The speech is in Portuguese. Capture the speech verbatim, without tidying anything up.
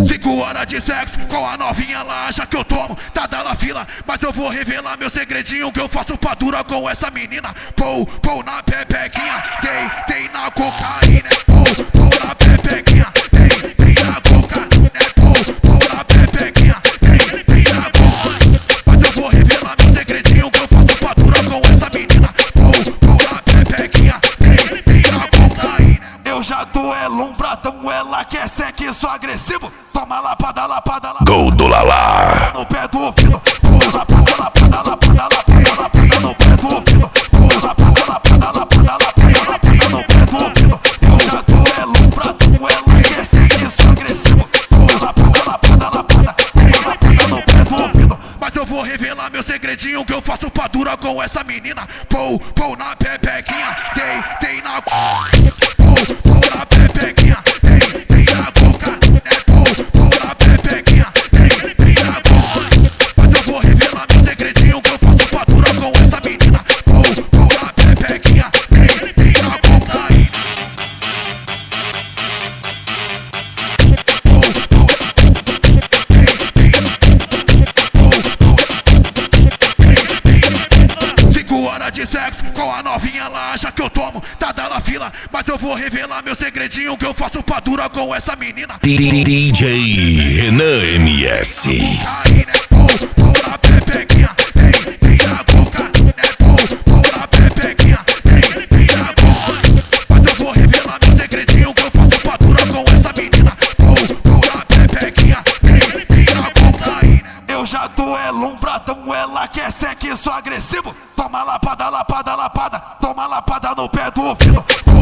Cinco horas de sexo com a novinha, ela acha que eu tomo, tá dando fila. Mas eu vou revelar meu segredinho, que eu faço padura com essa menina. Pou, pou na pepequinha, tem, tem na cocaína. Pou, pou na pepequinha, tem, tem na cocaína. Pou, pou na pepequinha, tem, tem na cocaína. Mas eu vou revelar meu segredinho, que eu faço padura com essa menina. Pou, pou na pepequinha, tem, tem na cocaína. Eu já tô é lombradão, ela quer sexo agressivo. Toma lapada, lapada, lapada. Gol do Lala. No pé do ouvido. Pula, lapada, lapada, lapada, lapada, lapada no pé do ouvido. Pula, lapada, lapada, lapada, lapada, lapada no pé do ouvido. Eu já tô é lombradão, ela quer sexo agressivo. Pula, lapada, lapada, lapada, pula, lapada no pé do ouvido. Mas eu vou revelar meu segredinho, que eu faço padura com essa menina. Pou, pou na pepequinha, tem, tem na pou, pou na pepequinha, tem, tem na coca. Pou, pou na pepequinha, tem, tem na coca. Mas eu vou revelar meu segredinho, que eu faço padura com essa menina. Pou, pou na pepequinha, tem, tem na cocaína. Cinco horas de sexo com a novinha, ela acha que eu tomo, tá dando fila. Mas eu vou revelar meu segredinho, que eu faço padura com essa menina. D J Renan M S. Pou, pou na pepequinha, tem, tem na cocaína. Pou, pou na pepequinha, tem, tem na cocaína. Mas eu vou revelar meu segredinho, que eu faço padura com essa menina. Pou, pou na pepequinha, tem, tem na cocaína. Eu já tô é lombradão, ela quer sexo agressivo. Toma lapada, lapada, lapada, toma lapada no pé do ouvido.